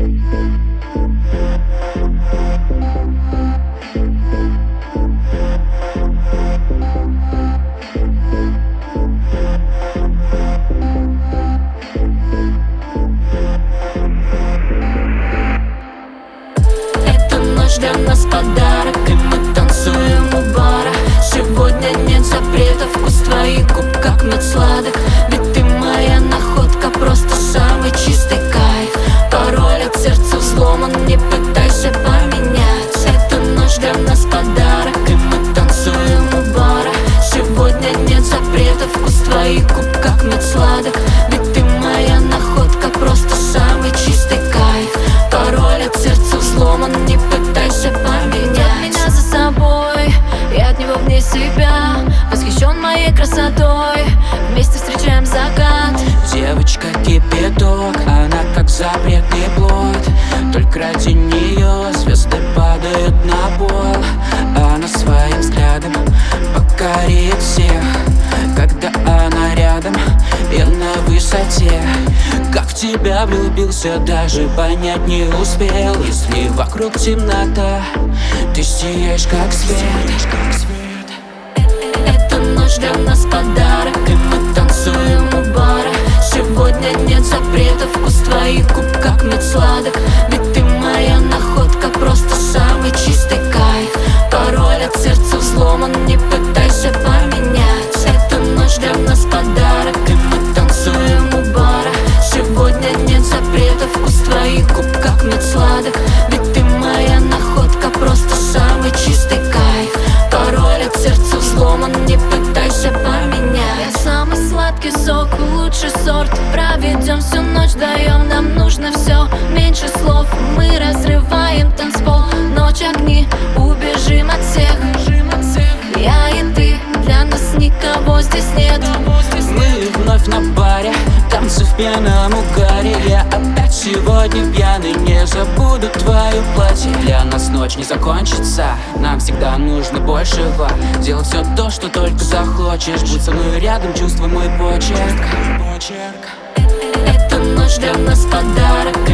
Эта ночь для нас подарок, и мы танцуем у бара. Сегодня нет запретов, вкус твоих губ как мед сладок. Ведь ты моя находка, просто самый чистый кайф. Пароль от сердца взломан, не пытайся поменять. Эта ночь для нас подарок, и мы танцуем у бара. Сегодня нет запретов, вкус твоих губ как мед сладок. Ведь ты моя находка, просто самый чистый кайф. Пароль от сердца взломан, не пытайся поменять. Ведь меня за собой, я от него вне себя. Восхищен моей красотой, вместе встречаем закат. Девочка кипяток, она как запретный плод. Только ради нее звезды падают на пол. Она своим взглядом покорит всех. Когда она рядом, я на высоте. Как в тебя влюбился, даже понять не успел. Если вокруг темнота, ты сияешь как свет. Эта ночь для нас подарок, и мы танцуем у бара. Сегодня нет запретов, вкус твоих губ как мед сладок. Ведь ты моя находка, просто самый чистый кайф. Пароль от сердца взломан, не пытайся поменять. Эта ночь для нас подарок, и мы танцуем у бара. Сегодня нет запретов, вкус твоих губ как мед сладок. Ведь ты моя находка, просто самый чистый кайф. Пароль от сердца взломан, не пытайся поменять. Я самый сладкий сок, лучший сорт. Проведем всю ночь, даем, нам нужно все. Меньше слов, мы разрываем танцпол. Ночь, огни, убежим от всех. Я и ты, для нас никого здесь нет. Мы вновь на баре, танцы в пьяном угаре. Я опять сегодня пьяный, не забуду твое платье. Для нас ночь не закончится, нам всегда нужно большего. Делать все то, что только захочешь. Будь со мной рядом, чувствуй мой почерк. Эта ночь для нас подарок,